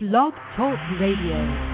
Blog Talk Radio.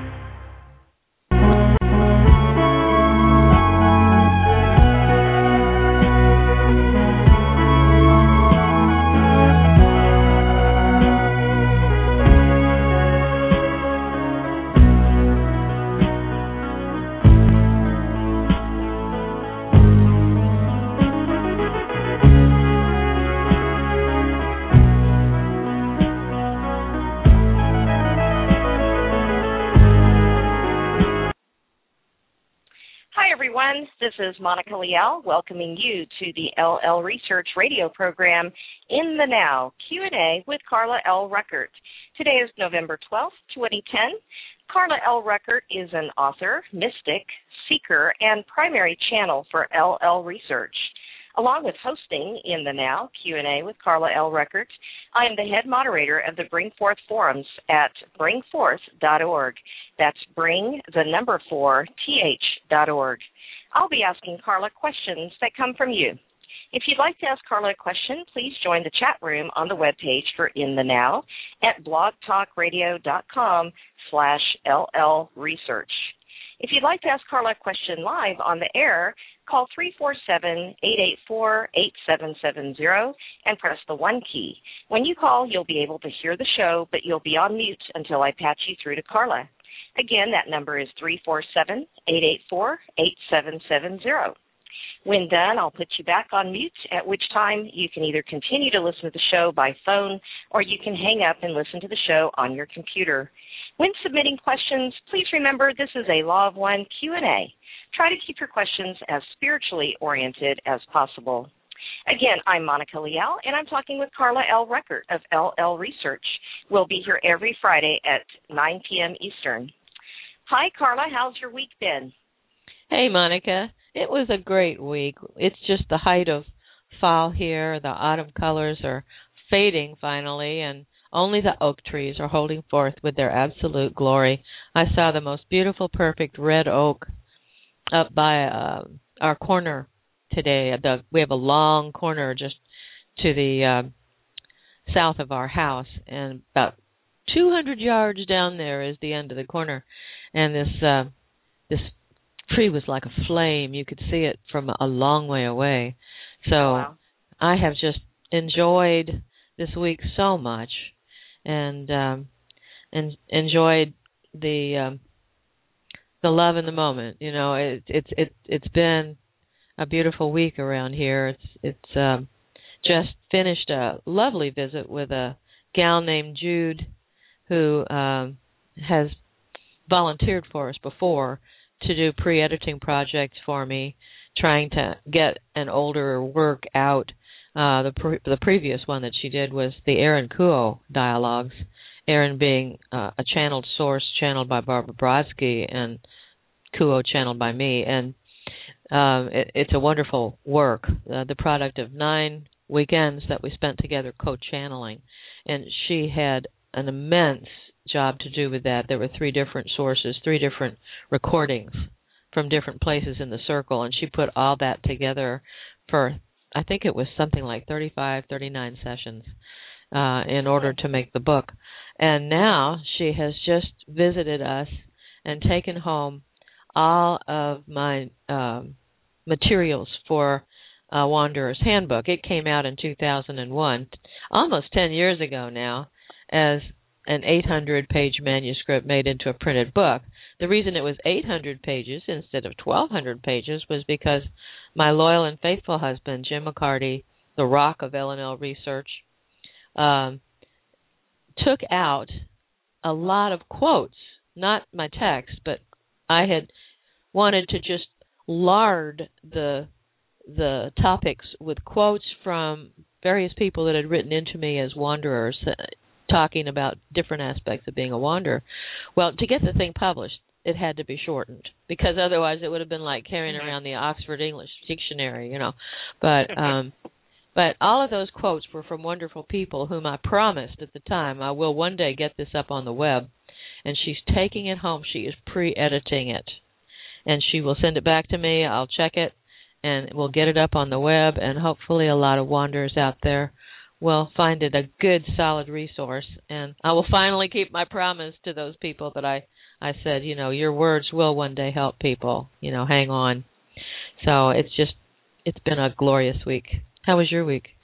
This is Monica Liel welcoming you to the LL Research radio program In the Now, Q&A with Carla L. Rueckert. Today is November 12th, 2010. Carla L. Rueckert is an author, mystic, seeker, and primary channel for LL Research. Along with hosting In the Now, Q&A with Carla L. Rueckert, I am the head moderator of the Bring Forth forums at bringforth.org. That's bring, the number 4, th.org. I'll be asking Carla questions that come from you. If you'd like to ask Carla a question, please join the chat room on the webpage for In the Now at blogtalkradio.com/LLresearch. If you'd like to ask Carla a question live on the air, call 347-884-8770 and press the 1 key. When you call, you'll be able to hear the show, but you'll be on mute until I patch you through to Carla. Again, that number is 347-884-8770. When done, I'll put you back on mute, at which time you can either continue to listen to the show by phone or you can hang up and listen to the show on your computer. When submitting questions, please remember this is a Law of One Q&A. Try to keep your questions as spiritually oriented as possible. Again, I'm Monica Liel, and I'm talking with Carla L. Rueckert of LL Research. We'll be here every Friday at 9 p.m. Eastern. Hi, Carla. How's your week been? Hey, Monica. It was a great week. It's just the height of fall here. The autumn colors are fading finally, and only the oak trees are holding forth with their absolute glory. I saw the most beautiful, perfect red oak up by our corner today. We have a long corner just to the south of our house, and about 200 yards down there is the end of the corner. And this tree was like a flame. You could see it from a long way away. So wow. I have just enjoyed this week so much, and enjoyed the love in the moment. You know, it's been a beautiful week around here. It's just finished a lovely visit with a gal named Jude who has volunteered for us before to do pre-editing projects for me, trying to get an older work out. The previous one that she did was the Aaron Kuo dialogues, Aaron being a channeled source channeled by Barbara Brodsky and Kuo channeled by me. And it's a wonderful work, the product of 9 weekends that we spent together co-channeling. And she had an immense job to do with that. There were 3 different sources, 3 different recordings from different places in the circle, and she put all that together for, I think it was something like 35, 39 sessions in order to make the book. And now she has just visited us and taken home all of my materials for Wanderer's Handbook. It came out in 2001, almost 10 years ago now, as an 800-page manuscript made into a printed book. The reason it was 800 pages instead of 1,200 pages was because my loyal and faithful husband, Jim McCarty, the rock of LNL Research, took out a lot of quotes, not my text, but I had wanted to just lard the topics with quotes from various people that had written into me as wanderers, talking about different aspects of being a wanderer. Well, to get the thing published, it had to be shortened, because otherwise it would have been like carrying around the Oxford English Dictionary, you know. But all of those quotes were from wonderful people whom I promised at the time I will one day get this up on the web. And she's taking it home. She is pre-editing it. And she will send it back to me. I'll check it, and we'll get it up on the web, and hopefully a lot of wanderers out there will find it a good, solid resource. And I will finally keep my promise to those people that I said, your words will one day help people. Hang on. So it's been a glorious week. How was your week?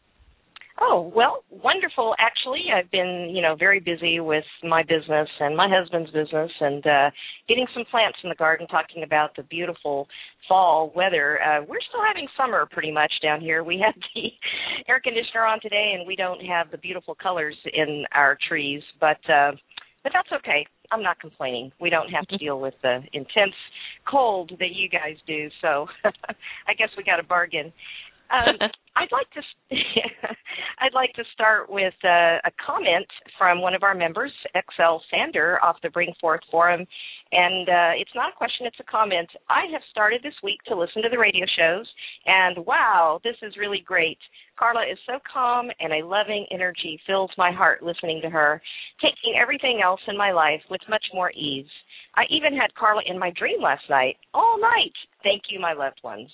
Oh, well, wonderful. Actually, I've been, very busy with my business and my husband's business and getting some plants in the garden, talking about the beautiful fall weather. We're still having summer pretty much down here. We have the air conditioner on today, and we don't have the beautiful colors in our trees, but that's okay. I'm not complaining. We don't have to deal with the intense cold that you guys do, so I guess we got a bargain. I'd like to start with a comment from one of our members, XL Sander, off the Bring Forth Forum, and it's not a question, it's a comment. I have started this week to listen to the radio shows, and wow, this is really great. Carla is so calm, and a loving energy fills my heart listening to her, taking everything else in my life with much more ease. I even had Carla in my dream last night, all night. Thank you, my loved ones.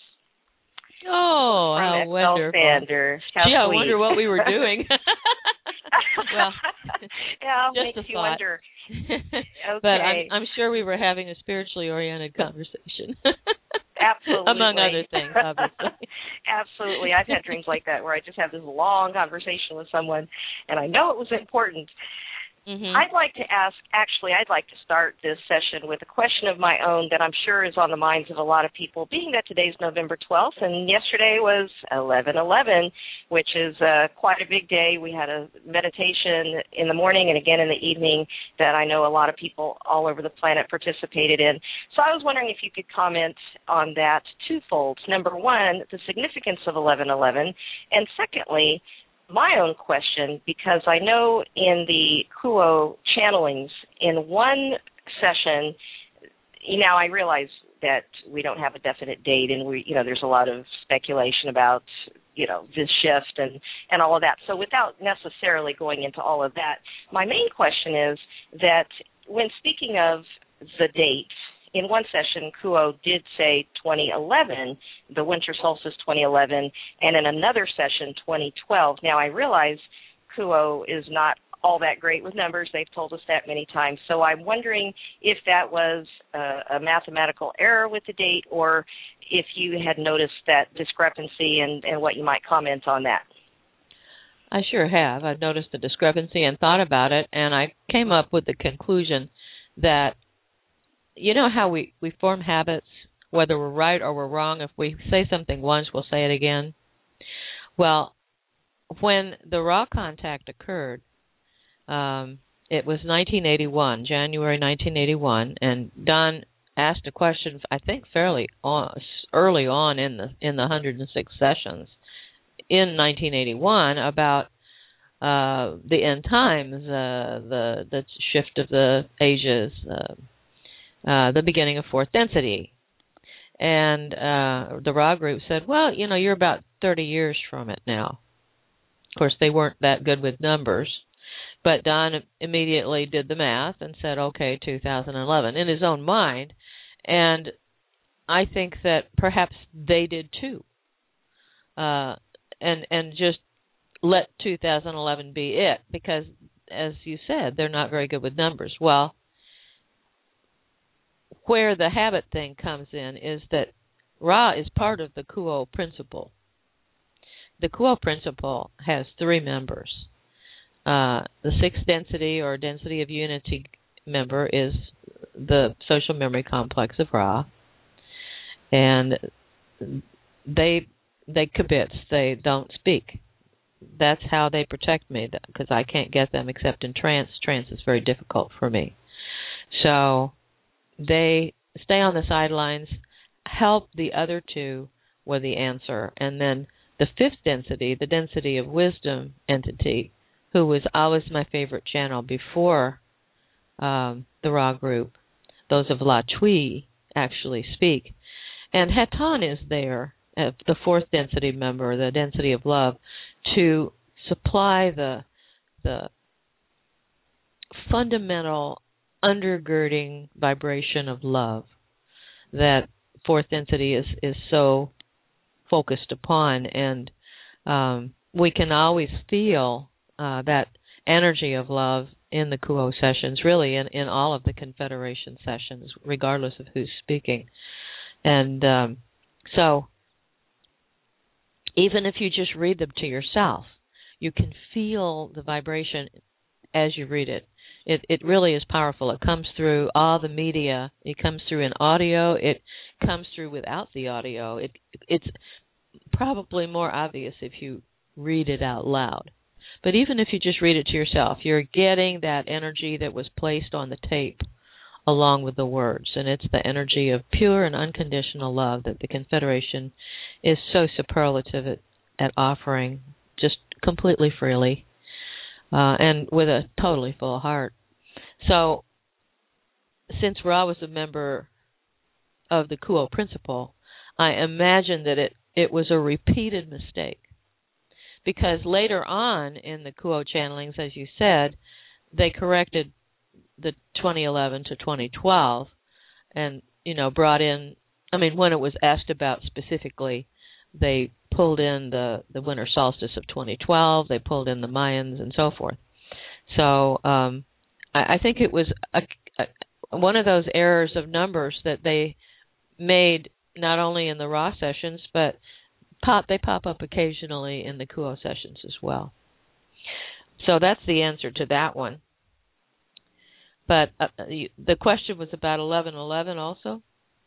Oh, how wonderful. Sander. How Gee, I sweet. wonder what we were doing. Well, yeah, just makes a you thought. wonder. Okay. But I'm sure we were having a spiritually oriented conversation. Absolutely. Among other things, obviously. Absolutely. I've had dreams like that where I just have this long conversation with someone, and I know it was important. Mm-hmm. I'd like to start this session with a question of my own that I'm sure is on the minds of a lot of people, being that today's November 12th and yesterday was 11/11, which is quite a big day. We had a meditation in the morning and again in the evening that I know a lot of people all over the planet participated in. So I was wondering if you could comment on that twofold. Number one, the significance of 11/11, and secondly, my own question, because I know in the Kuo channelings, in one session, now I realize that we don't have a definite date, and there's a lot of speculation about, this shift and all of that. So without necessarily going into all of that, my main question is that when speaking of the date, in one session, Kuo did say 2011, the winter solstice 2011, and in another session, 2012. Now, I realize Kuo is not all that great with numbers. They've told us that many times. So I'm wondering if that was a mathematical error with the date or if you had noticed that discrepancy and what you might comment on that. I sure have. I've noticed the discrepancy and thought about it, and I came up with the conclusion that how we form habits, whether we're right or we're wrong. If we say something once, we'll say it again. Well, when the Ra contact occurred, it was 1981, January 1981, and Don asked a question, I think fairly early on in the 106 sessions in 1981 about the end times, the shift of the ages, the beginning of fourth density. And the Ra group said, well, you're about 30 years from it now. Of course, they weren't that good with numbers, but Don immediately did the math and said, okay, 2011, in his own mind. And I think that perhaps they did too. And just let 2011 be it, because, as you said, they're not very good with numbers. Well, where the habit thing comes in is that Ra is part of the Kuo principle. The Kuo principle has three members. The sixth density or density of unity member is the social memory complex of Ra. And they kibitz, they don't speak. That's how they protect me, because I can't get them except in trance. Trance is very difficult for me. So they stay on the sidelines, help the other two with the answer. And then the fifth density, the density of wisdom entity, who was always my favorite channel before the Ra group, those of La Tui actually speak. And Haton is there, the fourth density member, the density of love, to supply the fundamental undergirding vibration of love that fourth density is so focused upon. And we can always feel that energy of love in the Kuo sessions, really in all of the Confederation sessions, regardless of who's speaking. And so even if you just read them to yourself, you can feel the vibration as you read it. It really is powerful. It comes through all the media. It comes through in audio. It comes through without the audio. It's probably more obvious if you read it out loud. But even if you just read it to yourself, you're getting that energy that was placed on the tape along with the words. And it's the energy of pure and unconditional love that the Confederation is so superlative at offering just completely freely and with a totally full heart. So since Ra was a member of the Kuo principle, I imagine that it was a repeated mistake. Because later on in the Kuo channelings, as you said, they corrected the 2011 to 2012 and, brought in, when it was asked about specifically, they pulled in the winter solstice of 2012, they pulled in the Mayans and so forth. So I think it was one of those errors of numbers that they made not only in the Ra sessions, but they pop up occasionally in the Kuo sessions as well. So that's the answer to that one. But the question was about 1111 also?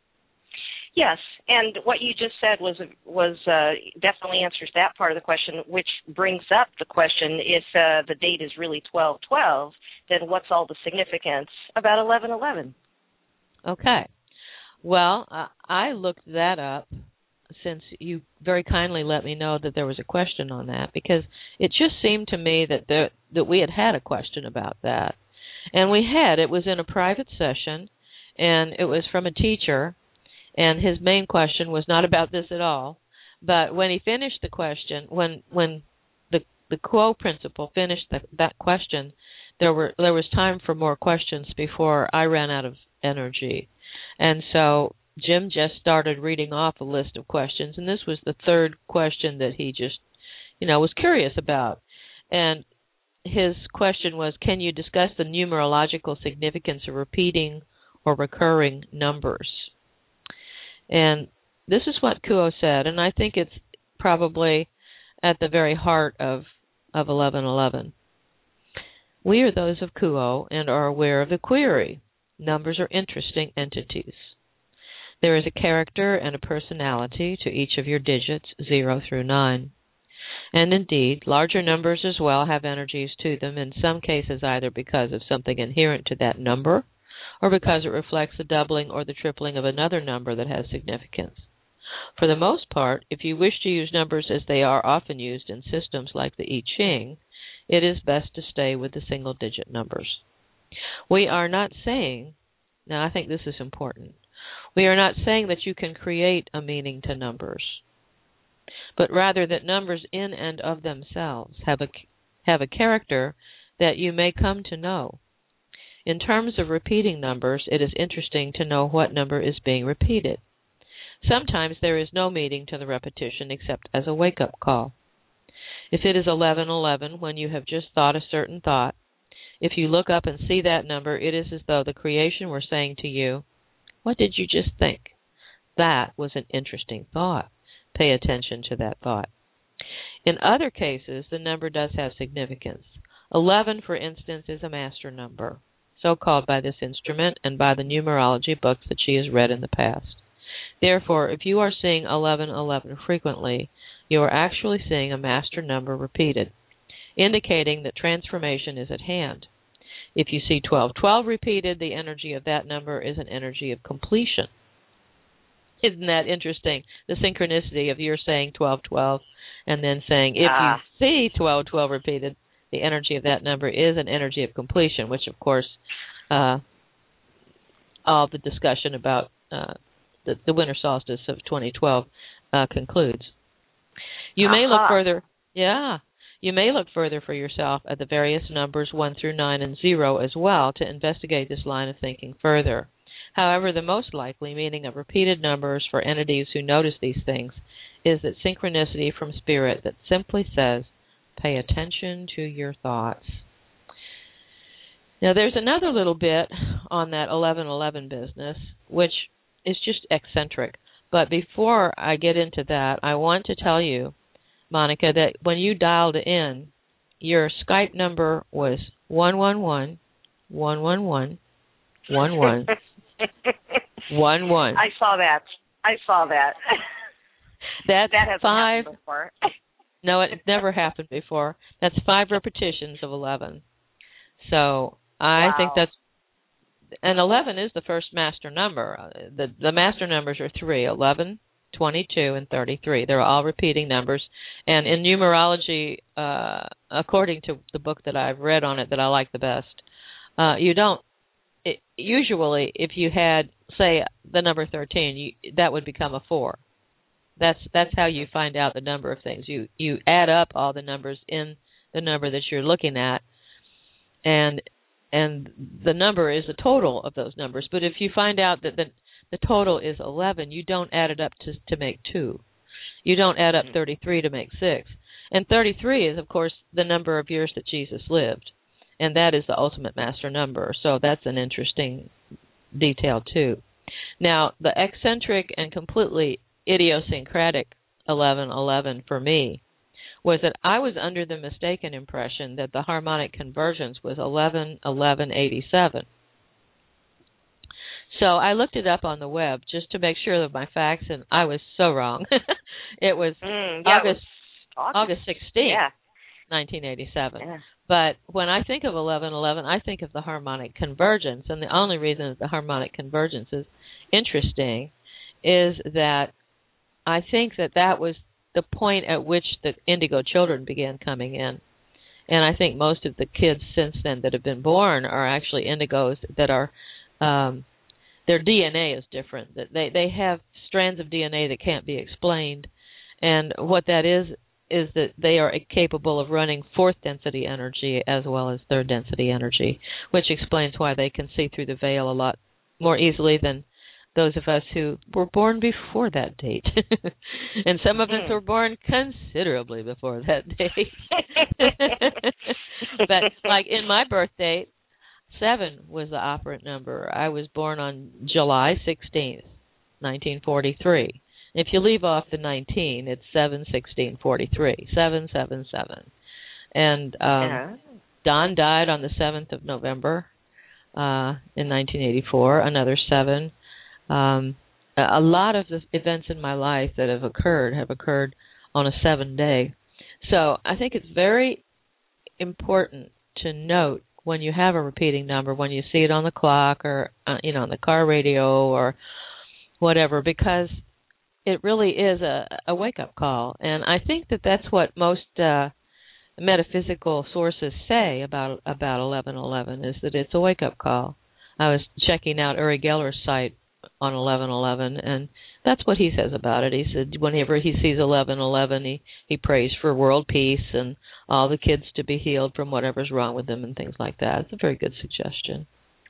Yes, and what you just said was definitely answers that part of the question, which brings up the question, if the date is really 12/12, then what's all the significance about 11/11? Okay. Well, I looked that up since you very kindly let me know that there was a question on that, because it just seemed to me that we had a question about that. And we had. It was in a private session, and it was from a teacher, and his main question was not about this at all. But when he finished the question, when the Kuo principle finished that question, there was time for more questions before I ran out of energy. And so Jim just started reading off a list of questions, and this was the third question that he just, was curious about. And his question was, can you discuss the numerological significance of repeating or recurring numbers? And this is what Kuo said, and I think it's probably at the very heart of 1111. We are those of Kuo and are aware of the query. Numbers are interesting entities. There is a character and a personality to each of your digits, 0 through 9. And indeed, larger numbers as well have energies to them, in some cases either because of something inherent to that number, or because it reflects the doubling or the tripling of another number that has significance. For the most part, if you wish to use numbers as they are often used in systems like the I Ching, it is best to stay with the single-digit numbers. We are not saying, now I think this is important, we are not saying that you can create a meaning to numbers, but rather that numbers in and of themselves have a character that you may come to know. In terms of repeating numbers, it is interesting to know what number is being repeated. Sometimes there is no meaning to the repetition except as a wake-up call. If it is 1111 when you have just thought a certain thought, if you look up and see that number, it is as though the creation were saying to you, what did you just think? That was an interesting thought. Pay attention to that thought. In other cases, the number does have significance. 11, for instance, is a master number, so called by this instrument and by the numerology books that she has read in the past. Therefore, if you are seeing 1111 frequently, you are actually seeing a master number repeated, indicating that transformation is at hand. If you see 1212 repeated, the energy of that number is an energy of completion. Isn't that interesting? The synchronicity of your saying 1212 and then saying if you see 1212 repeated, the energy of that number is an energy of completion, which, of course, all the discussion about the winter solstice of 2012 concludes. You may look further. Yeah. You may look further for yourself at the various numbers 1 through 9 and 0 as well to investigate this line of thinking further. However, the most likely meaning of repeated numbers for entities who notice these things is that synchronicity from spirit that simply says Pay attention to your thoughts. Now, there's another little bit on that 1111 business, which is just eccentric. But before I get into that, I want to tell you, Monica, that when you dialed in, your Skype number was 111 111 11 11. I saw that. That's that hasn't 5. happened before. No, it never happened before. That's 5 repetitions of 11. So I think that's, and 11 is the first master number. The master numbers are 3, 11, 22, and 33. They're all repeating numbers. And in numerology, according to the book that I've read on it that I like the best, usually if you had, say, the number 13, that would become a 4. That's how you find out the number of things. You add up all the numbers in the number that you're looking at, and the number is the total of those numbers. But if you find out that the total is 11, you don't add it up to make 2. You don't add up 33 to make 6. And 33 is, of course, the number of years that Jesus lived, and that is the ultimate master number. So that's an interesting detail too. Now, the eccentric and completely idiosyncratic 1111 for me was that I was under the mistaken impression that the harmonic convergence was 11-11-87. So I looked it up on the web just to make sure of my facts, and I was so wrong. It was August 16th, 1987. Yeah. But when I think of 1111, I think of the harmonic convergence, and the only reason that the harmonic convergence is interesting is that I think that was the point at which the indigo children began coming in. And I think most of the kids since then that have been born are actually indigos that are, their DNA is different. They have strands of DNA that can't be explained. And what that is that they are capable of running fourth density energy as well as third density energy, which explains why they can see through the veil a lot more easily than those of us who were born before that date. And some of us were born considerably before that date. But like in my birth date, 7 was the operant number. I was born on July 16th, 1943. If you leave off the 19, it's 7/16/43, 777. And Don died on the 7th of November in 1984, another 7. A lot of the events in my life that have occurred on a 7-day. So I think it's very important to note when you have a repeating number, when you see it on the clock or on the car radio or whatever, because it really is a wake-up call. And I think that that's what most metaphysical sources say about 1111, is that it's a wake-up call. I was checking out Uri Geller's site on 1111, and that's what he says about it. He said whenever he sees 1111, he prays for world peace and all the kids to be healed from whatever's wrong with them and things like that. It's a very good suggestion.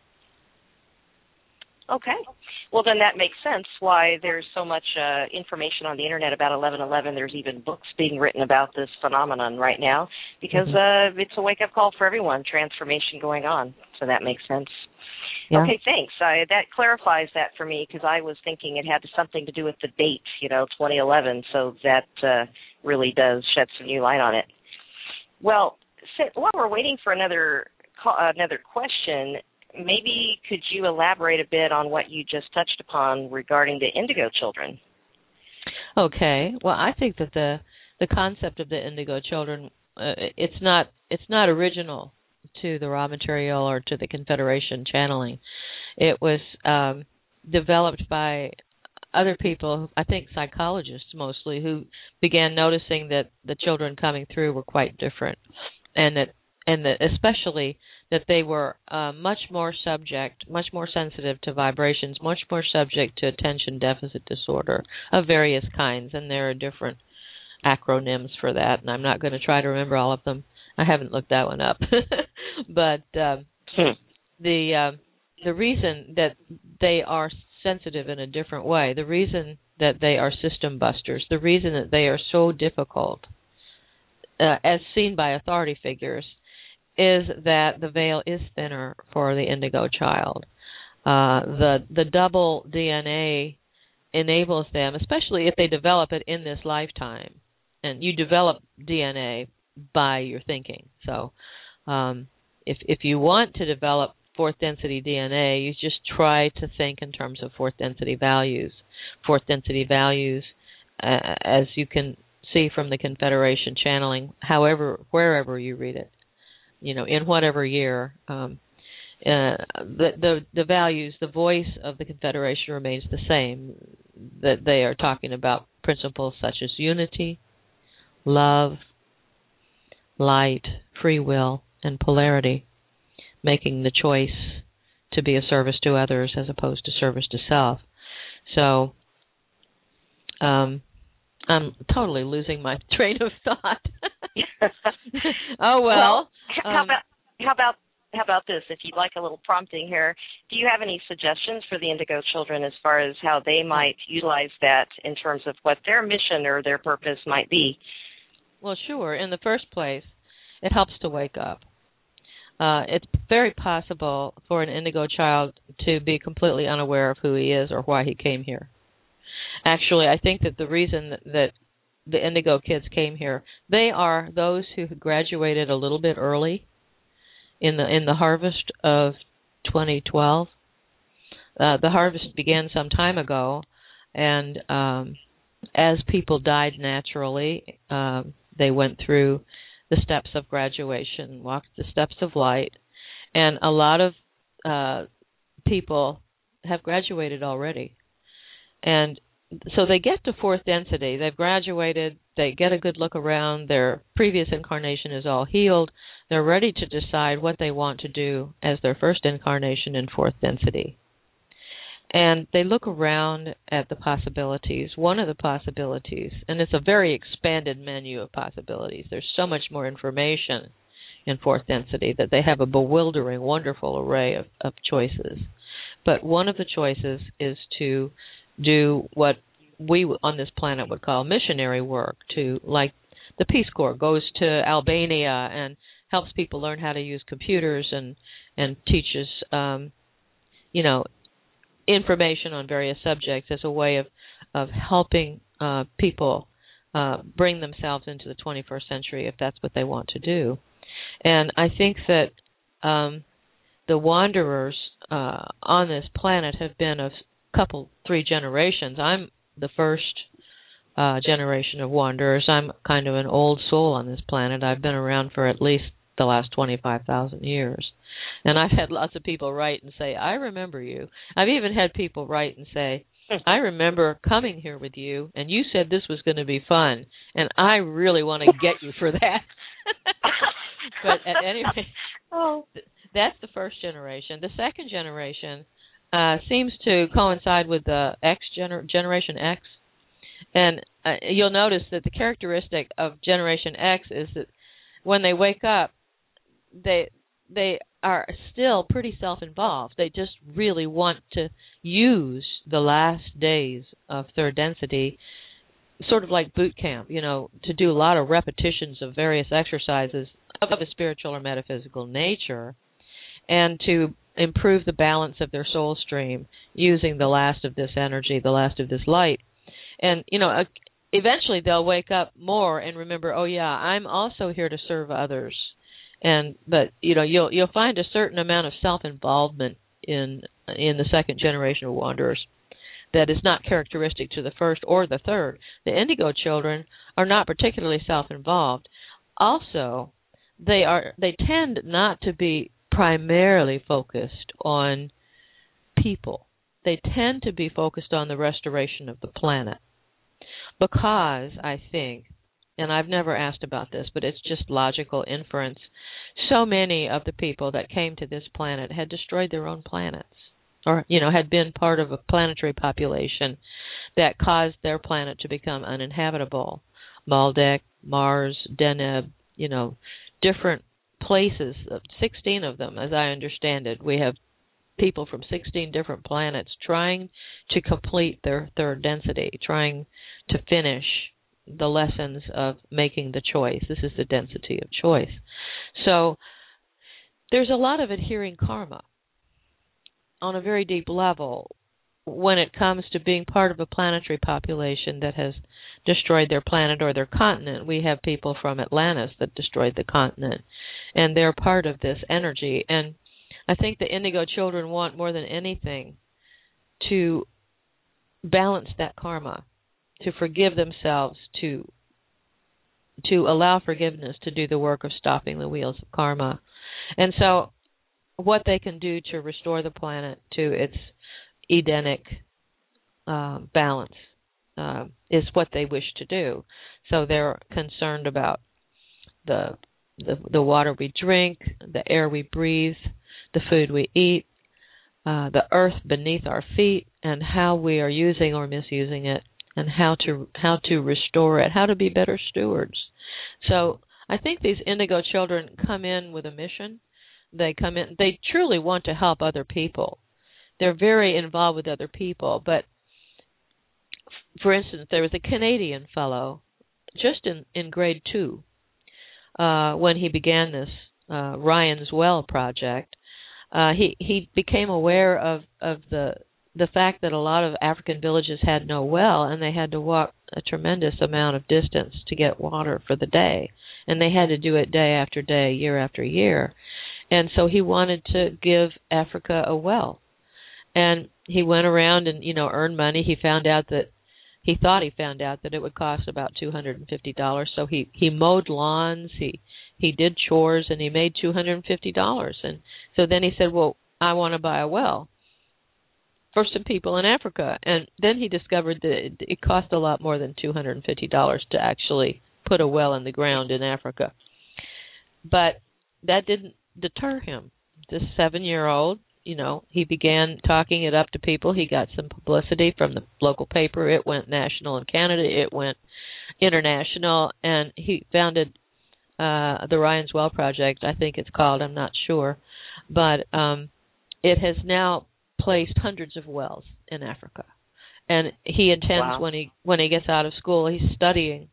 Okay. Well, then that makes sense why there's so much information on the Internet about 1111. There's even books being written about this phenomenon right now because it's a wake-up call for everyone, transformation going on. So that makes sense. Yeah. Okay, thanks. That clarifies that for me because I was thinking it had something to do with the date, 2011, so that really does shed some new light on it. Well, while we're waiting for another question, maybe could you elaborate a bit on what you just touched upon regarding the indigo children? Okay. Well, I think that the concept of the indigo children, it's not original to the raw material or to the Confederation channeling. It was developed by other people, I think psychologists mostly, who began noticing that the children coming through were quite different, and that especially that they were much more sensitive to vibrations, much more subject to attention deficit disorder of various kinds, and there are different acronyms for that, and I'm not going to try to remember all of them. I haven't looked that one up. But the reason that they are sensitive in a different way, the reason that they are system busters, the reason that they are so difficult as seen by authority figures, is that the veil is thinner for the indigo child. The double DNA enables them, especially if they develop it in this lifetime. And you develop DNA by your thinking. So if you want to develop fourth density DNA, you just try to think in terms of fourth density values. Fourth density values, as you can see from the Confederation channeling, wherever you read it, in whatever year, the values, the voice of the Confederation remains the same. That they are talking about principles such as unity, love, light, free will, and polarity, making the choice to be a service to others as opposed to service to self. So I'm totally losing my train of thought. Oh well. How about this? If you'd like a little prompting here, do you have any suggestions for the indigo children as far as how they might utilize that in terms of what their mission or their purpose might be? Well, sure. In the first place, it helps to wake up. It's very possible for an indigo child to be completely unaware of who he is or why he came here. Actually, I think that the reason that the indigo kids came here, they are those who graduated a little bit early in the harvest of 2012. The harvest began some time ago, and as people died naturally, they went through the steps of graduation, walked the steps of light, and a lot of people have graduated already. And so they get to fourth density. They've graduated. They get a good look around. Their previous incarnation is all healed. They're ready to decide what they want to do as their first incarnation in fourth density. And they look around at the possibilities. One of the possibilities, and it's a very expanded menu of possibilities. There's so much more information in fourth density that they have a bewildering, wonderful array of choices. But one of the choices is to do what we on this planet would call missionary work, like the Peace Corps goes to Albania and helps people learn how to use computers and teaches, information on various subjects as a way of helping people bring themselves into the 21st century if that's what they want to do. And I think that the wanderers on this planet have been of three generations. I'm the first generation of wanderers. I'm kind of an old soul on this planet. I've been around for at least the last 25,000 years. And I've had lots of people write and say, I remember you. I've even had people write and say, I remember coming here with you, and you said this was going to be fun, and I really want to get you for that. But at any rate, that's the first generation. The second generation seems to coincide with the Generation X. And you'll notice that the characteristic of Generation X is that when they wake up, they are still pretty self-involved. They just really want to use the last days of third density, sort of like boot camp, to do a lot of repetitions of various exercises of a spiritual or metaphysical nature, and to improve the balance of their soul stream using the last of this energy, the last of this light. And, eventually they'll wake up more and remember, oh, yeah, I'm also here to serve others. But you'll find a certain amount of self-involvement in the second generation of wanderers that is not characteristic to the first or the third. The indigo children are not particularly self-involved. Also, they tend not to be primarily focused on people. They tend to be focused on the restoration of the planet. Because I think, and I've never asked about this, but it's just logical inference, so many of the people that came to this planet had destroyed their own planets, or, had been part of a planetary population that caused their planet to become uninhabitable. Maldek, Mars, Deneb, different places, 16 of them, as I understand it. We have people from 16 different planets trying to complete their third density, trying to finish the lessons of making the choice. This is the density of choice. So there's a lot of adhering karma on a very deep level when it comes to being part of a planetary population that has destroyed their planet or their continent. We have people from Atlantis that destroyed the continent, and they're part of this energy. And I think the indigo children want more than anything to balance that karma, to forgive themselves, to allow forgiveness to do the work of stopping the wheels of karma. And so what they can do to restore the planet to its Edenic balance is what they wish to do. So they're concerned about the water we drink, the air we breathe, the food we eat, the earth beneath our feet, and how we are using or misusing it, and how to restore it, how to be better stewards. So I think these indigo children come in with a mission. They come in, they truly want to help other people. They're very involved with other people. But, for instance, there was a Canadian fellow just in grade 2 when he began this Ryan's Well project. He became aware of the fact that a lot of African villages had no well, and they had to walk a tremendous amount of distance to get water for the day. And they had to do it day after day, year after year. And so he wanted to give Africa a well. And he went around and, earned money. He thought he found out that it would cost about $250. So he mowed lawns, he did chores, and he made $250. And so then he said, well, I want to buy a well for some people in Africa. And then he discovered that it cost a lot more than $250 to actually put a well in the ground in Africa. But that didn't deter him. This 7-year-old, he began talking it up to people. He got some publicity from the local paper. It went national in Canada. It went international. And he founded the Ryan's Well Project, I think it's called. I'm not sure. But it has now placed hundreds of wells in Africa. And he intends when he gets out of school, he's studying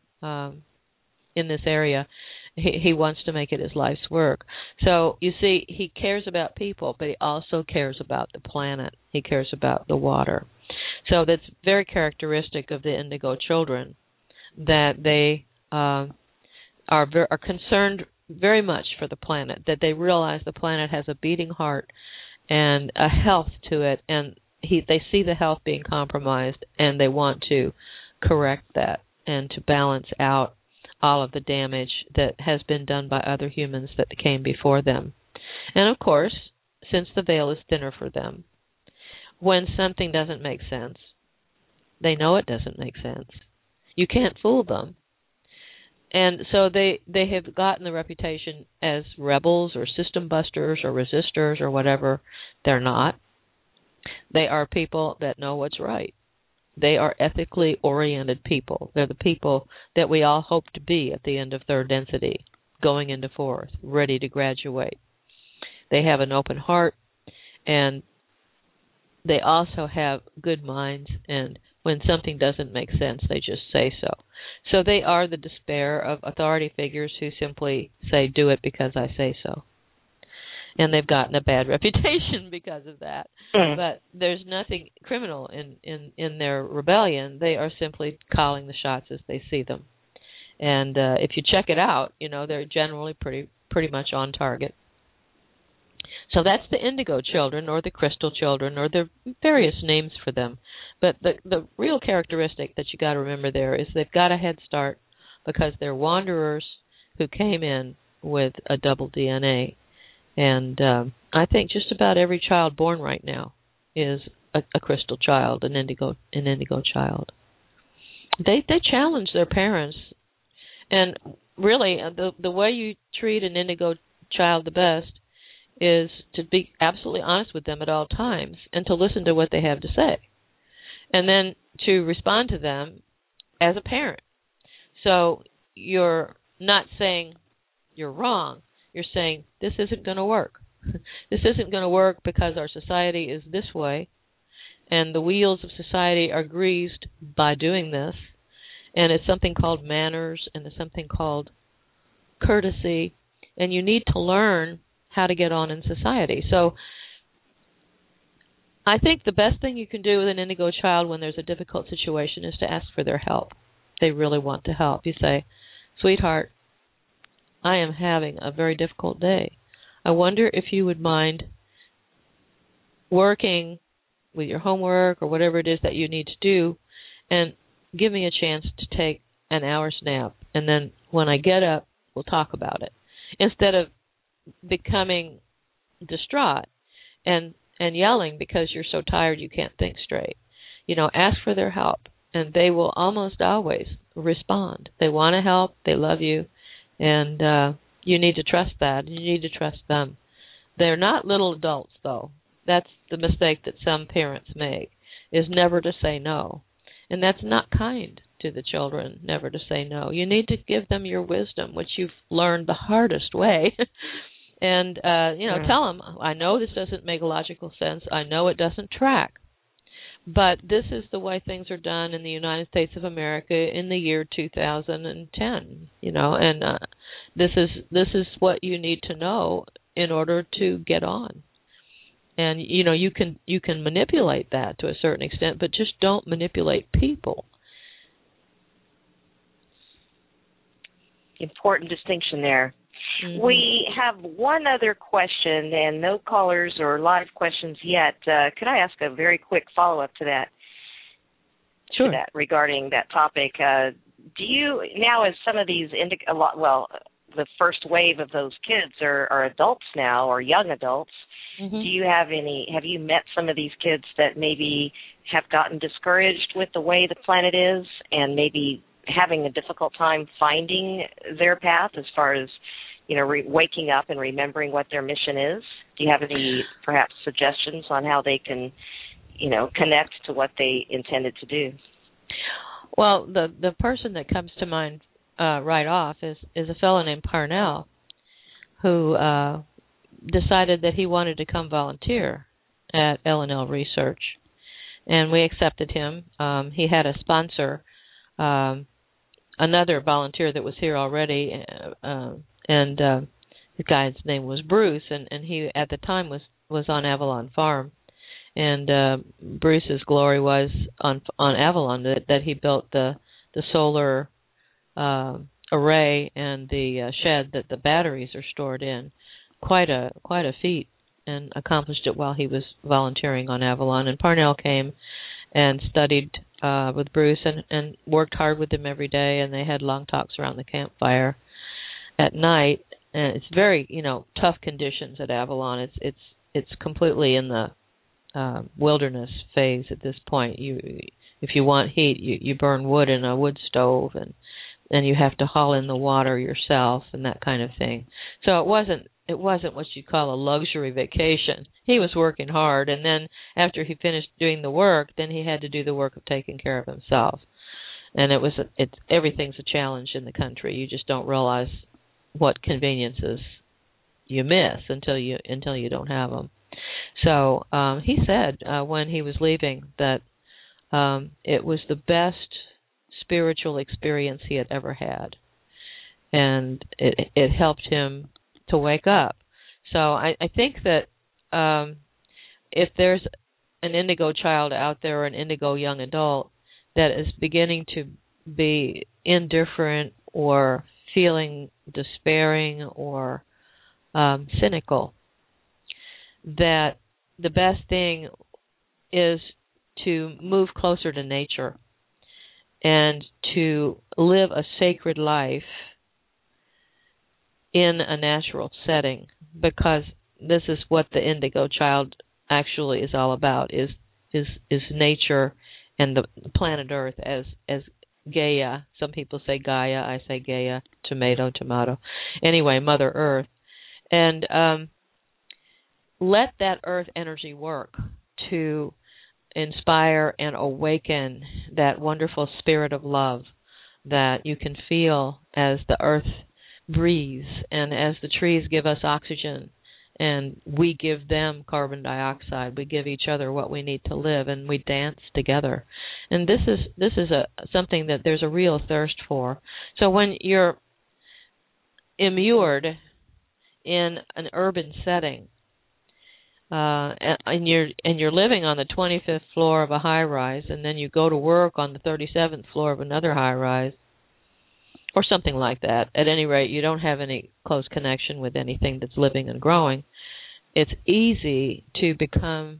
in this area. He wants to make it his life's work. So, you see, he cares about people, but he also cares about the planet. He cares about the water. So that's very characteristic of the indigo children, that they are concerned very much for the planet, that they realize the planet has a beating heart and a health to it, and they see the health being compromised, and they want to correct that and to balance out all of the damage that has been done by other humans that came before them. And of course, since the veil is thinner for them, when something doesn't make sense, they know it doesn't make sense. You can't fool them. And so they have gotten the reputation as rebels or system busters or resistors or whatever. They're not. They are people that know what's right. They are ethically oriented people. They're the people that we all hope to be at the end of third density, going into fourth, ready to graduate. They have an open heart, and they also have good minds, and when something doesn't make sense, they just say so. So they are the despair of authority figures who simply say, do it because I say so. And they've gotten a bad reputation because of that. But there's nothing criminal in their rebellion. They are simply calling the shots as they see them. And if you check it out, they're generally pretty much on target. So that's the indigo children, or the crystal children, or there are various names for them. But the real characteristic that you got to remember there is they've got a head start because they're wanderers who came in with a double DNA. And I think just about every child born right now is a crystal child, an indigo child. They challenge their parents, and really the way you treat an indigo child the best is to be absolutely honest with them at all times and to listen to what they have to say, and then to respond to them as a parent. So you're not saying you're wrong. You're saying, this isn't going to work. This isn't going to work because our society is this way, and the wheels of society are greased by doing this, And it's something called manners, and it's something called courtesy, and you need to learn how to get on in society. So I think the best thing you can do with an indigo child when there's a difficult situation is to ask for their help. They really want to help. You say, "Sweetheart, I am having a very difficult day. I wonder if you would mind working with your homework or whatever it is that you need to do and give me a chance to take an hour's nap. And then when I get up, we'll talk about it." Instead of becoming distraught and yelling because you're so tired you can't think straight. Ask for their help, and they will almost always respond. They want to help. They love you, and you need to trust that. You need to trust them. They're not little adults, though. That's the mistake that some parents make, is never to say no. And that's not kind to the children, never to say no. You need to give them your wisdom, which you've learned the hardest way. And, tell them, I know this doesn't make logical sense. I know it doesn't track. But this is the way things are done in the United States of America in the year 2010, and this is what you need to know in order to get on. And, you can manipulate that to a certain extent, but just don't manipulate people. Important distinction there. Mm-hmm. We have one other question, and no callers or live questions yet. Could I ask a very quick follow-up to that? Sure. To that, regarding that topic. Do you, now as some of these, the first wave of those kids are adults now, or young adults, mm-hmm. have you met some of these kids that maybe have gotten discouraged with the way the planet is and maybe having a difficult time finding their path as far as, waking up and remembering what their mission is? Do you have any, perhaps, suggestions on how they can, connect to what they intended to do? Well, the person that comes to mind right off is a fellow named Parnell, who decided that he wanted to come volunteer at L&L Research, and we accepted him. He had a sponsor, another volunteer that was here already, and the guy's name was Bruce, and he at the time was on Avalon Farm, and Bruce's glory was on Avalon that he built the solar array and the shed that the batteries are stored in. Quite a feat, and accomplished it while he was volunteering on Avalon. And Parnell came and studied with Bruce and worked hard with him every day, and they had long talks around the campfire at night. And it's very, tough conditions at Avalon. It's completely in the wilderness phase at this point. If you want heat, you burn wood in a wood stove, and you have to haul in the water yourself and that kind of thing. So it wasn't what you'd call a luxury vacation. He was working hard, and then after he finished doing the work, then he had to do the work of taking care of himself. And everything's a challenge in the country. You just don't realize what conveniences you miss until you don't have them. So he said when he was leaving that it was the best spiritual experience he had ever had, and it helped him to wake up. So I think that if there's an indigo child out there, or an indigo young adult that is beginning to be indifferent or feeling despairing or cynical, that the best thing is to move closer to nature and to live a sacred life in a natural setting, because this is what the indigo child actually is all about, is nature and the planet Earth as Gaia. Some people say Gaia, I say Gaia, tomato. Anyway, Mother Earth. And let that earth energy work to inspire and awaken that wonderful spirit of love that you can feel as the earth breathes, and as the trees give us oxygen and we give them carbon dioxide. We give each other what we need to live, and we dance together. And this is something that there's a real thirst for. So when you're immured in an urban setting, and you're living on the 25th floor of a high rise, and then you go to work on the 37th floor of another high rise, or something like that. At any rate, you don't have any close connection with anything that's living and growing. It's easy to become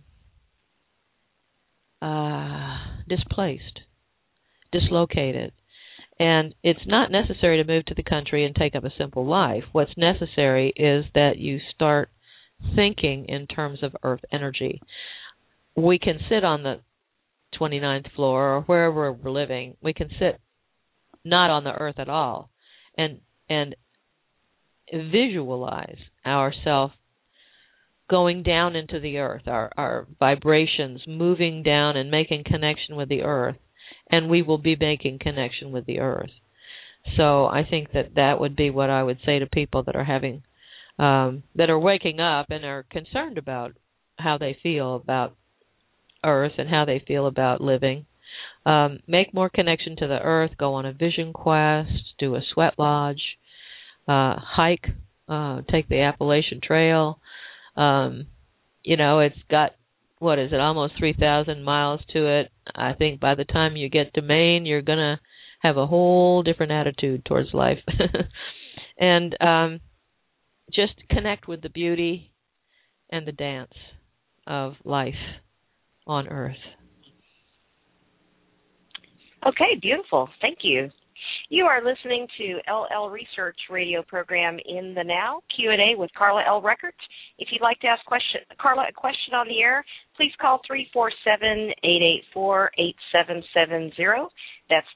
displaced, dislocated. And it's not necessary to move to the country and take up a simple life. What's necessary is that you start thinking in terms of earth energy. We can sit on the 29th floor or wherever we're living. We can sit not on the earth at all and visualize ourselves going down into the earth, our vibrations moving down and making connection with the earth, and we will be making connection with the earth. So I think that would be what I would say to people that are having that are waking up and are concerned about how they feel about earth and how they feel about living. Make more connection to the earth, go on a vision quest, do a sweat lodge, hike, take the Appalachian Trail. It's got, almost 3,000 miles to it. I think by the time you get to Maine, you're going to have a whole different attitude towards life. And just connect with the beauty and the dance of life on Earth. Okay, beautiful. Thank you. You are listening to LL Research radio program In the Now, Q&A with Carla L. Rueckert. If you'd like to ask Carla a question on the air, please call 347-884-8770. That's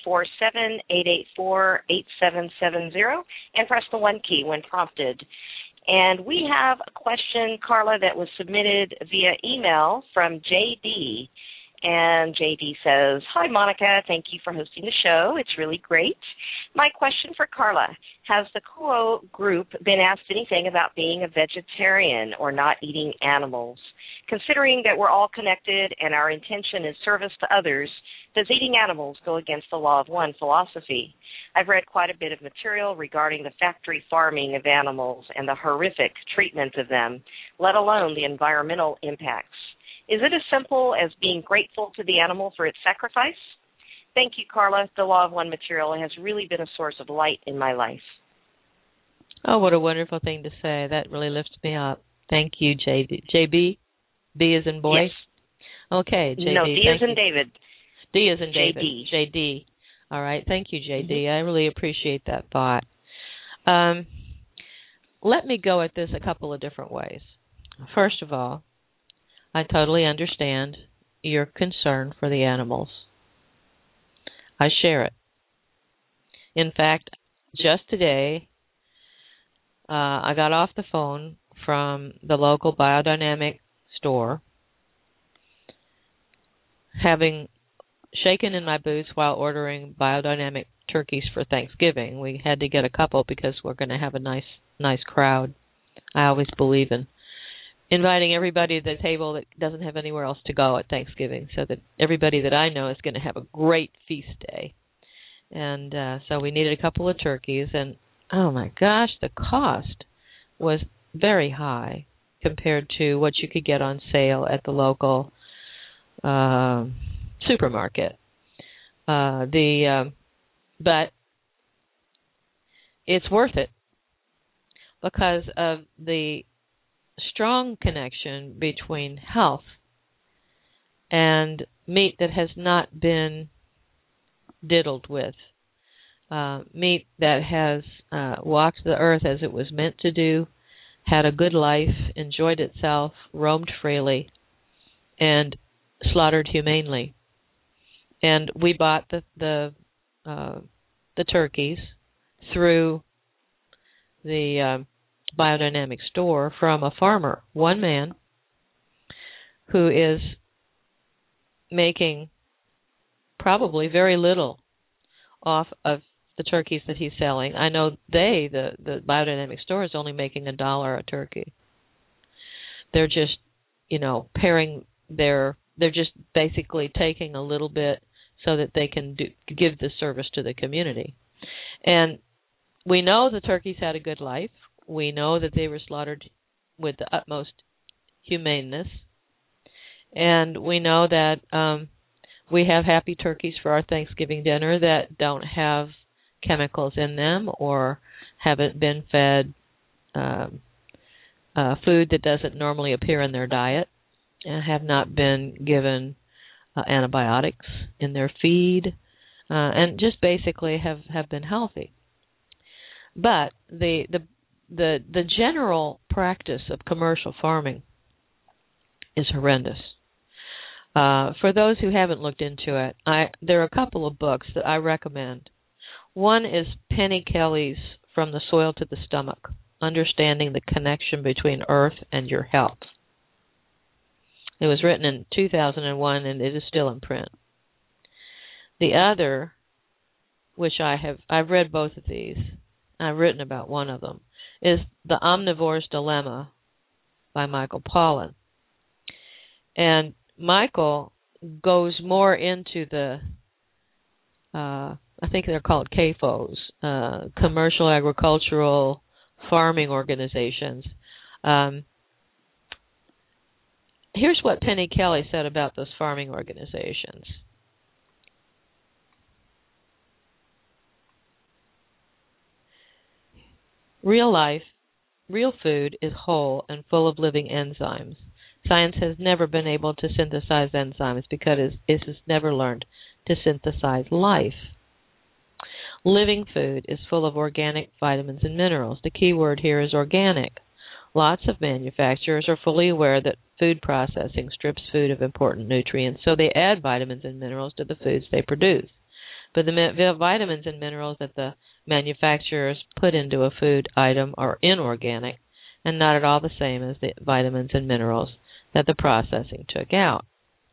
347-884-8770, and press the 1 key when prompted. And we have a question, Carla, that was submitted via email from J.D., and J.D. says, "Hi, Monica. Thank you for hosting the show. It's really great. My question for Carla, has the Kuo group been asked anything about being a vegetarian or not eating animals? Considering that we're all connected and our intention is service to others, does eating animals go against the law of one philosophy? I've read quite a bit of material regarding the factory farming of animals and the horrific treatment of them, let alone the environmental impacts. Is it as simple as being grateful to the animal for its sacrifice? Thank you, Carla. The Law of One material has really been a source of light in my life." Oh, what a wonderful thing to say. That really lifts me up. Thank you, JB. B as in boy? Yes. Okay, JB. No, D as in David. D as in David. JD. JD. All right. Thank you, JD. I really appreciate that thought. Let me go at this a couple of different ways. First of all, I totally understand your concern for the animals. I share it. In fact, just today, I got off the phone from the local biodynamic store, having shaken in my boots while ordering biodynamic turkeys for Thanksgiving. We had to get a couple because we're going to have a nice crowd. I always believe in inviting everybody to the table that doesn't have anywhere else to go at Thanksgiving, so that everybody that I know is going to have a great feast day. And so we needed a couple of turkeys, and oh my gosh, the cost was very high compared to what you could get on sale at the local supermarket. But it's worth it because of the strong connection between health and meat that has not been diddled with, meat that has walked the earth as it was meant to do, had a good life, enjoyed itself, roamed freely, and slaughtered humanely. And we bought the turkeys through the biodynamic store from a farmer, one man, who is making probably very little off of the turkeys that he's selling. I know the biodynamic store is only making $1 a turkey. They're just, they're just basically taking a little bit so that they can give this service to the community. And we know the turkeys had a good life. We know that they were slaughtered with the utmost humaneness. And we know that we have happy turkeys for our Thanksgiving dinner that don't have chemicals in them or haven't been fed food that doesn't normally appear in their diet and have not been given antibiotics in their feed and just basically have been healthy. But the general practice of commercial farming is horrendous. For those who haven't looked into it, there are a couple of books that I recommend. One is Penny Kelly's From the Soil to the Stomach, Understanding the Connection Between Earth and Your Health. It was written in 2001, and it is still in print. The other, which I've read both of these, I've written about one of them, is The Omnivore's Dilemma by Michael Pollan. And Michael goes more into the, I think they're called CAFOs, Commercial Agricultural Farming Organizations. Here's what Penny Kelly said about those farming organizations. Real life, real food is whole and full of living enzymes. Science has never been able to synthesize enzymes because it has never learned to synthesize life. Living food is full of organic vitamins and minerals. The key word here is organic. Lots of manufacturers are fully aware that food processing strips food of important nutrients, so they add vitamins and minerals to the foods they produce. But the vitamins and minerals that the manufacturers put into a food item are inorganic and not at all the same as the vitamins and minerals that the processing took out.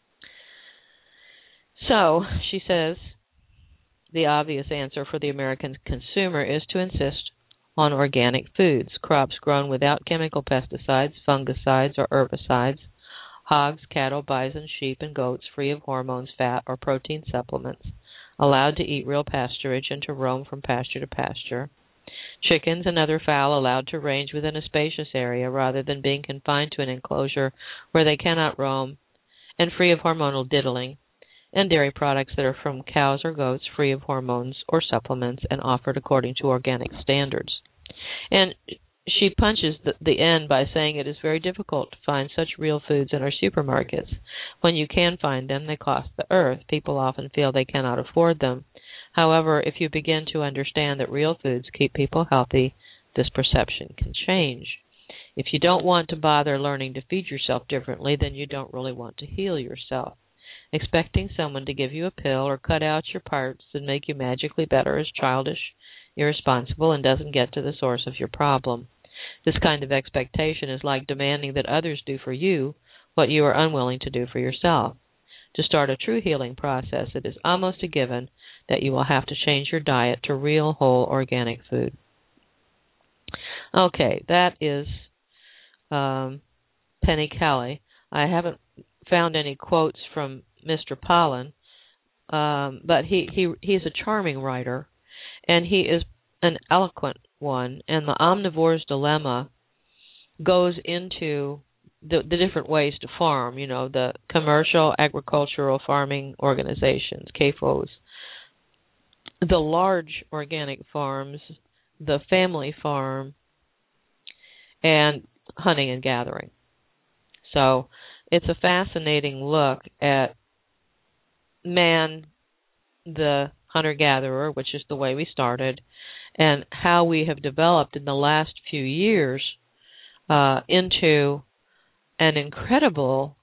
So, she says, the obvious answer for the American consumer is to insist on organic foods, crops grown without chemical pesticides, fungicides, or herbicides, hogs, cattle, bison, sheep, and goats free of hormones, fat, or protein supplements, allowed to eat real pasturage and to roam from pasture to pasture, chickens and other fowl allowed to range within a spacious area rather than being confined to an enclosure where they cannot roam, and free of hormonal diddling, and dairy products that are from cows or goats free of hormones or supplements and offered according to organic standards. And she punches the end by saying it is very difficult to find such real foods in our supermarkets. When you can find them, they cost the earth. People often feel they cannot afford them. However, if you begin to understand that real foods keep people healthy, this perception can change. If you don't want to bother learning to feed yourself differently, then you don't really want to heal yourself. Expecting someone to give you a pill or cut out your parts and make you magically better is childish, irresponsible, and doesn't get to the source of your problem. This kind of expectation is like demanding that others do for you what you are unwilling to do for yourself. To start a true healing process, it is almost a given that you will have to change your diet to real, whole, organic food. Okay, that is Penny Kelly. I haven't found any quotes from Mr. Pollan, but he's a charming writer, and he is an eloquent one. And The Omnivore's Dilemma goes into the different ways to farm, you know, the commercial agricultural farming organizations, CAFOs, the large organic farms, the family farm, and hunting and gathering. So it's a fascinating look at man, the hunter-gatherer, which is the way we started, and how we have developed in the last few years into an incredible,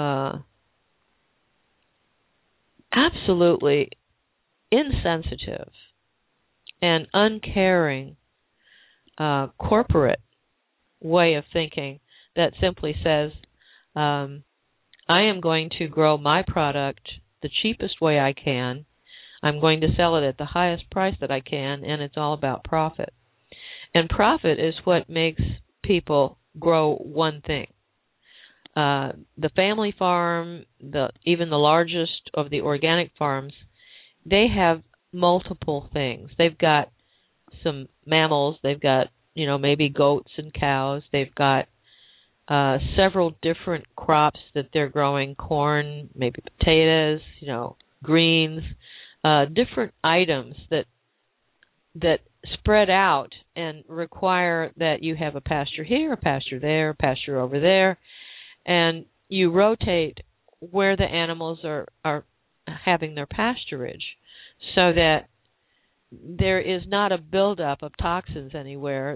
absolutely insensitive and uncaring corporate way of thinking that simply says, I am going to grow my product the cheapest way I can. I'm going to sell it at the highest price that I can, and it's all about profit. And profit is what makes people grow one thing. The family farm, even the largest of the organic farms, they have multiple things. They've got some mammals. They've got, maybe goats and cows. They've got several different crops that they're growing, corn, maybe potatoes, greens, different items that spread out and require that you have a pasture here, a pasture there, a pasture over there, and you rotate where the animals are having their pasturage so that there is not a buildup of toxins anywhere.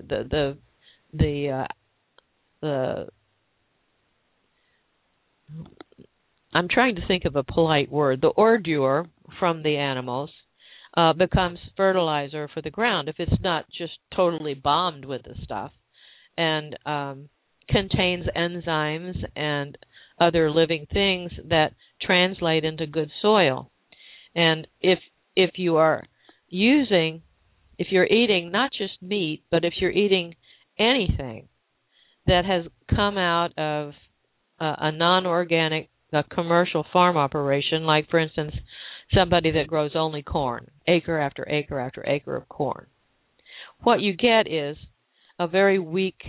I'm trying to think of a polite word. The ordure from the animals becomes fertilizer for the ground if it's not just totally bombed with the stuff, and contains enzymes and other living things that translate into good soil. And if you're eating not just meat, but if you're eating anything that has come out of a non-organic commercial farm operation, like, for instance, somebody that grows only corn, acre after acre after acre of corn, what you get is a very weak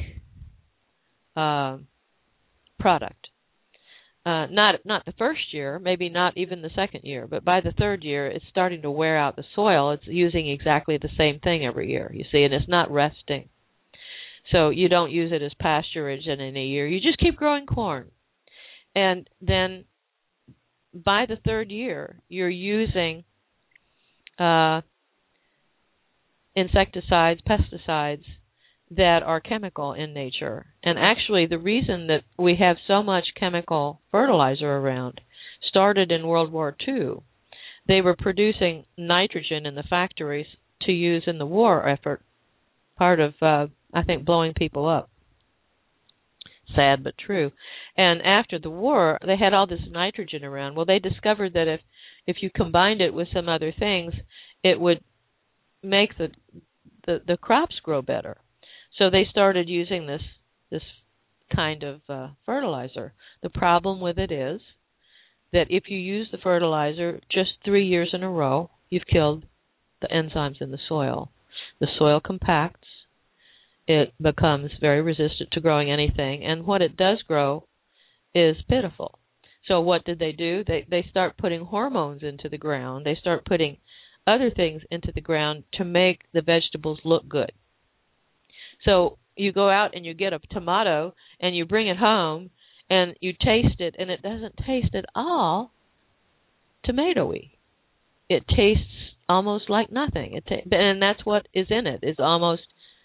product. Not the first year, maybe not even the second year, but by the third year, it's starting to wear out the soil. It's using exactly the same thing every year, you see, and it's not resting. So you don't use it as pasturage in a year. You just keep growing corn. And then by the third year, you're using insecticides, pesticides that are chemical in nature. And actually, the reason that we have so much chemical fertilizer around started in World War II. They were producing nitrogen in the factories to use in the war effort, part of, I think, blowing people up. Sad but true. And after the war, they had all this nitrogen around. Well, they discovered that if you combined it with some other things, it would make the crops grow better. So they started using this kind of fertilizer. The problem with it is that if you use the fertilizer just 3 years in a row, you've killed the enzymes in the soil. The soil compacts. It becomes very resistant to growing anything, and what it does grow is pitiful. So what did they do? They start putting hormones into the ground. They start putting other things into the ground to make the vegetables look good. So you go out and you get a tomato and you bring it home and you taste it, and it doesn't taste at all tomatoey. It tastes almost like nothing. And that's what is in it. It's almost,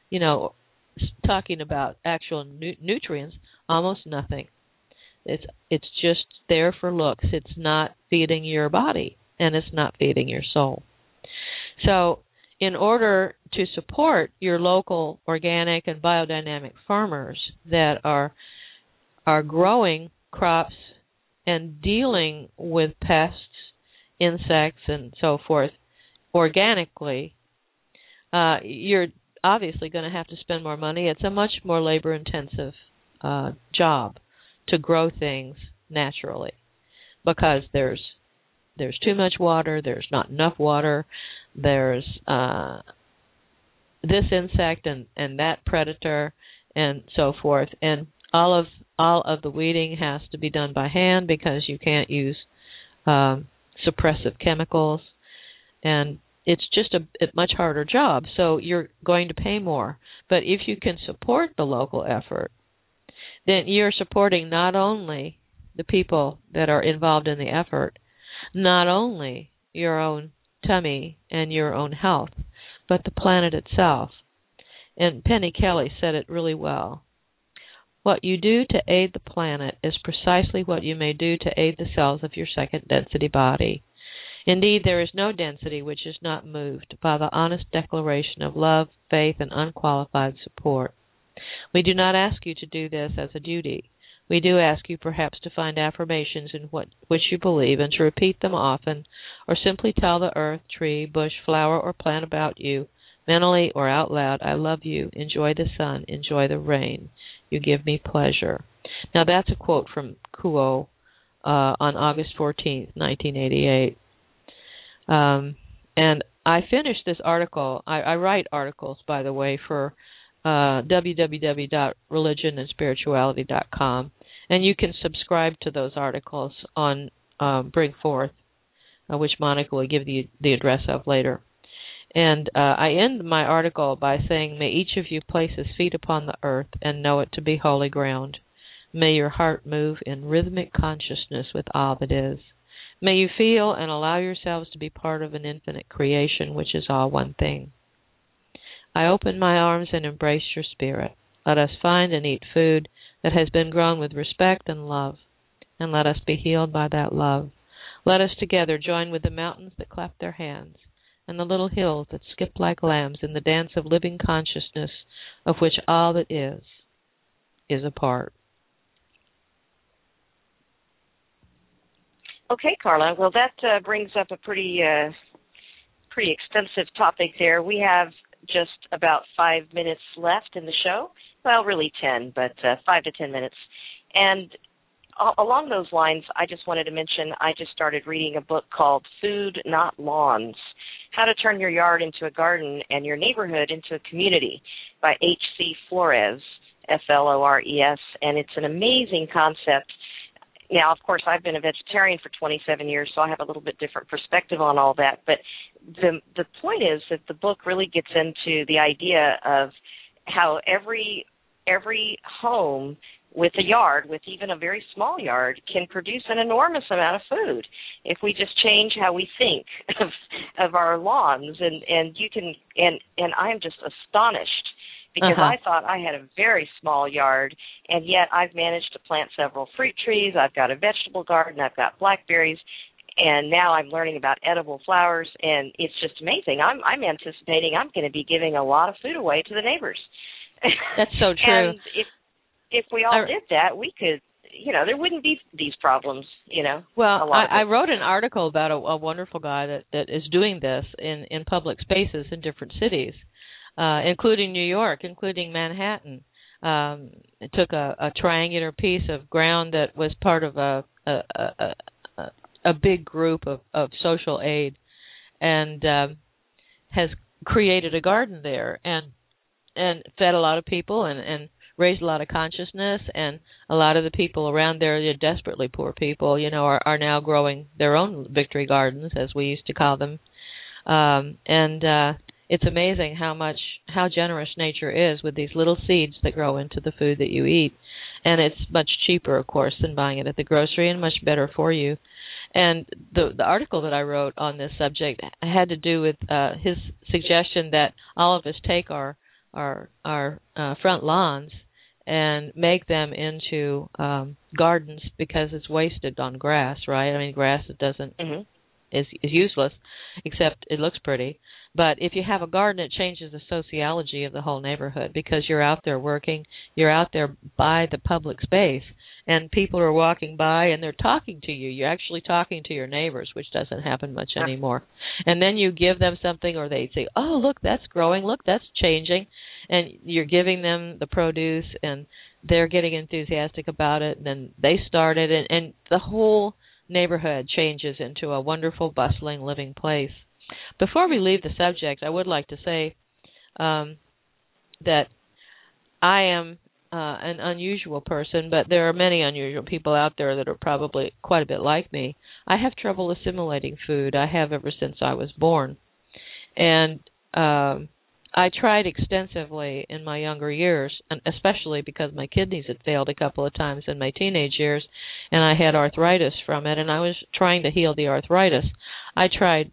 talking about actual nutrients, almost nothing. It's just there for looks. It's not feeding your body, and it's not feeding your soul. So in order to support your local organic and biodynamic farmers that are growing crops and dealing with pests, insects, and so forth organically, you're obviously going to have to spend more money. It's a much more labor-intensive job to grow things naturally because there's too much water, there's not enough water, there's this insect and that predator and so forth, and all of the weeding has to be done by hand because you can't use suppressive chemicals, and it's just a much harder job, so you're going to pay more. But if you can support the local effort, then you're supporting not only the people that are involved in the effort, not only your own tummy and your own health, but the planet itself. And Penny Kelly said it really well. What you do to aid the planet is precisely what you may do to aid the cells of your second density body. Indeed, there is no density which is not moved by the honest declaration of love, faith, and unqualified support. We do not ask you to do this as a duty. We do ask you perhaps to find affirmations in which you believe and to repeat them often, or simply tell the earth, tree, bush, flower, or plant about you, mentally or out loud, I love you, enjoy the sun, enjoy the rain, you give me pleasure. Now that's a quote from Kuo on August 14th, 1988. And I finished this article. I write articles, by the way, for www.religionandspirituality.com, and you can subscribe to those articles on Bring Forth, which Monica will give you the address of later. And I end my article by saying, may each of you place his feet upon the earth and know it to be holy ground. May your heart move in rhythmic consciousness with all that is. May you feel and allow yourselves to be part of an infinite creation, which is all one thing. I open my arms and embrace your spirit. Let us find and eat food that has been grown with respect and love, and let us be healed by that love. Let us together join with the mountains that clap their hands, and the little hills that skip like lambs in the dance of living consciousness, of which all that is a part. Okay, Carla. Well, that brings up a pretty extensive topic there. We have just about 5 minutes left in the show. Well, really 10, but 5 to 10 minutes. And along those lines, I just wanted to mention I just started reading a book called Food, Not Lawns, How to Turn Your Yard into a Garden and Your Neighborhood into a Community by H.C. Flores, Flores, and it's an amazing concept. Now, of course, I've been a vegetarian for 27 years, so I have a little bit different perspective on all that. But the point is that the book really gets into the idea of how every home with a yard, with even a very small yard, can produce an enormous amount of food if we just change how we think of our lawns. And you can and I'm just astonished, because I thought I had a very small yard, and yet I've managed to plant several fruit trees. I've got a vegetable garden. I've got blackberries, and now I'm learning about edible flowers, and it's just amazing. I'm anticipating I'm going to be giving a lot of food away to the neighbors. That's so true. And if we all did that, we could, there wouldn't be these problems, Well, I wrote an article about a wonderful guy that is doing this in public spaces in different cities, including New York, including Manhattan. It took a triangular piece of ground that was part of a big group of social aid, and has created a garden there and fed a lot of people and raised a lot of consciousness, and a lot of the people around there, the desperately poor people, are now growing their own victory gardens, as we used to call them. It's amazing how generous nature is with these little seeds that grow into the food that you eat. And it's much cheaper, of course, than buying it at the grocery, and much better for you. And the article that I wrote on this subject had to do with his suggestion that all of us take our front lawns and make them into gardens, because it's wasted on grass, right? I mean, grass doesn't is useless, except it looks pretty. But if you have a garden, it changes the sociology of the whole neighborhood, because you're out there working, you're out there by the public space, and people are walking by and they're talking to you. You're actually talking to your neighbors, which doesn't happen much anymore. And then you give them something, or they say, oh, look, that's growing, look, that's changing. And you're giving them the produce, and they're getting enthusiastic about it, and then they start it, and the whole neighborhood changes into a wonderful, bustling, living place. Before we leave the subject, I would like to say that I am an unusual person, but there are many unusual people out there that are probably quite a bit like me. I have trouble assimilating food. I have ever since I was born. And I tried extensively in my younger years, and especially because my kidneys had failed a couple of times in my teenage years, and I had arthritis from it, and I was trying to heal the arthritis. I tried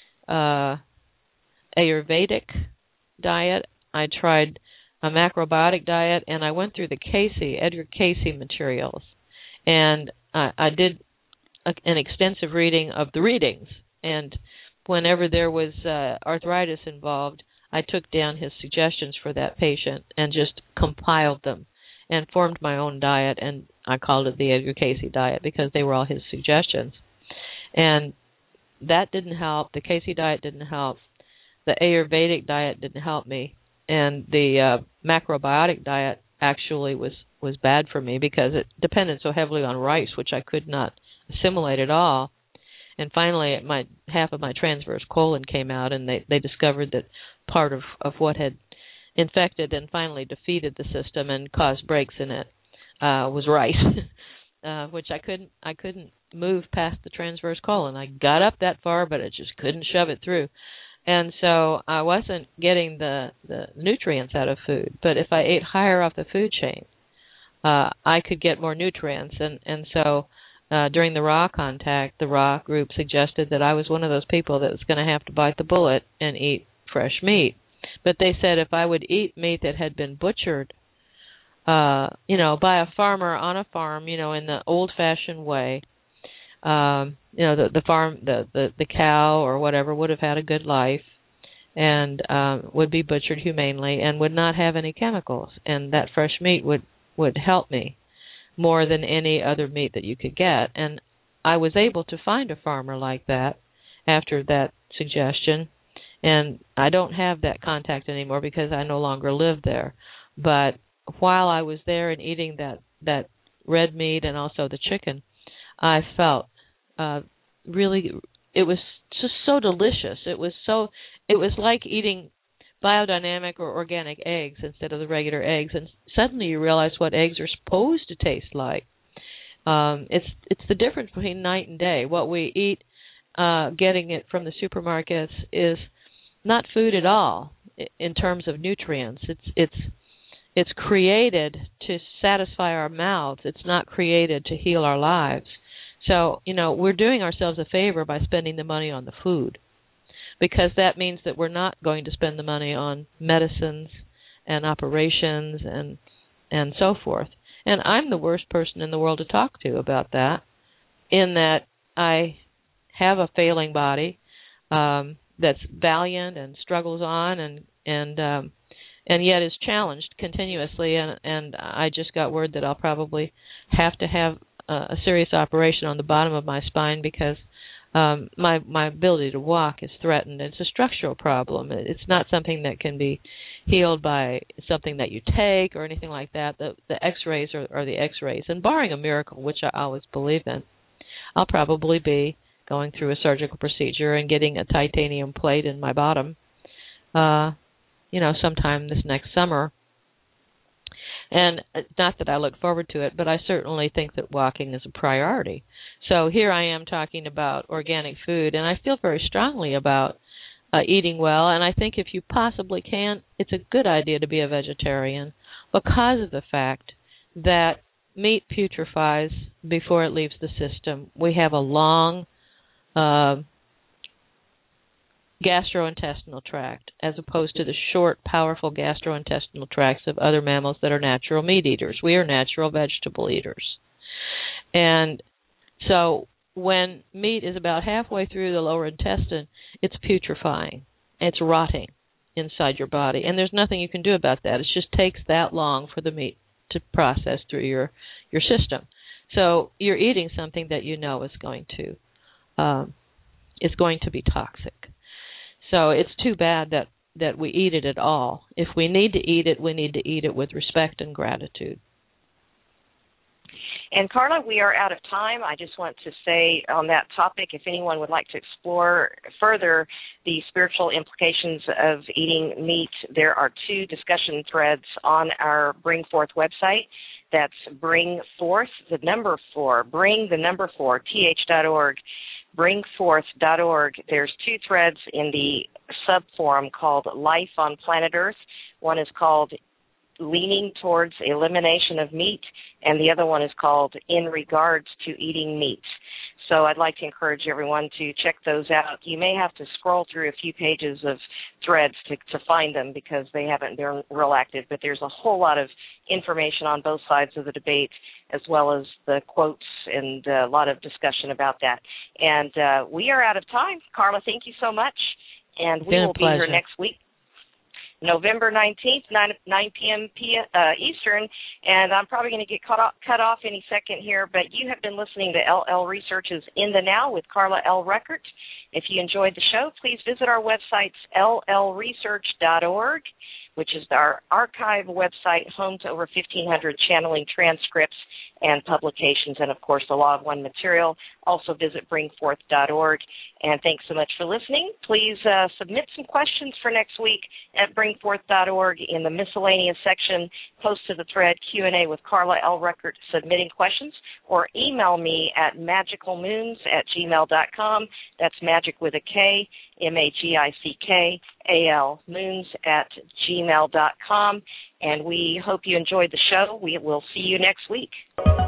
Ayurvedic diet. I tried a macrobiotic diet, and I went through the Edgar Cayce materials, and I did an extensive reading of the readings, and whenever there was arthritis involved, I took down his suggestions for that patient and just compiled them and formed my own diet, and I called it the Edgar Cayce diet because they were all his suggestions. And that didn't help. The Cayce diet didn't help. The Ayurvedic diet didn't help me. And the macrobiotic diet actually was bad for me because it depended so heavily on rice, which I could not assimilate at all. And finally, half of my transverse colon came out, and they discovered that part of what had infected and finally defeated the system and caused breaks in it was rice, which I couldn't move past the transverse colon. I got up that far, but I just couldn't shove it through. And so I wasn't getting the nutrients out of food. But if I ate higher up the food chain, I could get more nutrients. And so during the raw contact, the raw group suggested that I was one of those people that was going to have to bite the bullet and eat fresh meat. But they said if I would eat meat that had been butchered, by a farmer on a farm, in the old-fashioned way, the farm, the cow or whatever would have had a good life and would be butchered humanely and would not have any chemicals, and that fresh meat would help me more than any other meat that you could get. And I was able to find a farmer like that after that suggestion, and I don't have that contact anymore because I no longer live there. But while I was there and eating that red meat and also the chicken, I felt really, it was just so delicious. It was like eating biodynamic or organic eggs instead of the regular eggs, and suddenly you realize what eggs are supposed to taste like. It's the difference between night and day. What we eat, getting it from the supermarkets, is not food at all in terms of nutrients. It's created to satisfy our mouths. It's not created to heal our lives. So, we're doing ourselves a favor by spending the money on the food, because that means that we're not going to spend the money on medicines and operations and so forth. And I'm the worst person in the world to talk to about that, in that I have a failing body that's valiant and struggles on and yet is challenged continuously. And I just got word that I'll probably have to have a serious operation on the bottom of my spine because my ability to walk is threatened. It's a structural problem. It's not something that can be healed by something that you take or anything like that. The X-rays are the X-rays. And barring a miracle, which I always believe in, I'll probably be going through a surgical procedure and getting a titanium plate in my bottom, sometime this next summer. And not that I look forward to it, but I certainly think that walking is a priority. So here I am talking about organic food, and I feel very strongly about eating well. And I think if you possibly can, it's a good idea to be a vegetarian because of the fact that meat putrefies before it leaves the system. We have a long gastrointestinal tract, as opposed to the short, powerful gastrointestinal tracts of other mammals that are natural meat eaters. We are natural vegetable eaters. And so when meat is about halfway through the lower intestine, it's putrefying. It's rotting inside your body. And there's nothing you can do about that. It just takes that long for the meat to process through your system. So you're eating something that you know is going to be toxic. So it's too bad that we eat it at all. If we need to eat it, we need to eat it with respect and gratitude. And Carla, we are out of time. I just want to say on that topic, if anyone would like to explore further the spiritual implications of eating meat, there are 2 discussion threads on our Bring Forth website. That's Bring Forth, the number 4, Bring the number 4, th.org. bringforth.org. There's 2 threads in the subforum called Life on Planet Earth. One is called Leaning Towards Elimination of Meat, and the other one is called In Regards to Eating Meat. So I'd like to encourage everyone to check those out. You may have to scroll through a few pages of threads to find them because they haven't been real active, but there's a whole lot of information on both sides of the debate, as well as the quotes and a lot of discussion about that. And we are out of time. Carla, thank you so much. And we will be here next week, November 19th, 9 p.m. Eastern, and I'm probably going to get cut off any second here, but you have been listening to LL Research's In the Now with Carla L. Rueckert. If you enjoyed the show, please visit our website, llresearch.org, which is our archive website, home to over 1,500 channeling transcripts, and publications, and, of course, the Law of One material. Also visit bringforth.org. And thanks so much for listening. Please submit some questions for next week at bringforth.org in the miscellaneous section. Post to the thread Q&A with Carla L. Rueckert submitting questions, or email me at magicalmoons@gmail.com. That's magic with a K, MAGICKAL, moons@gmail.com. And we hope you enjoyed the show. We will see you next week.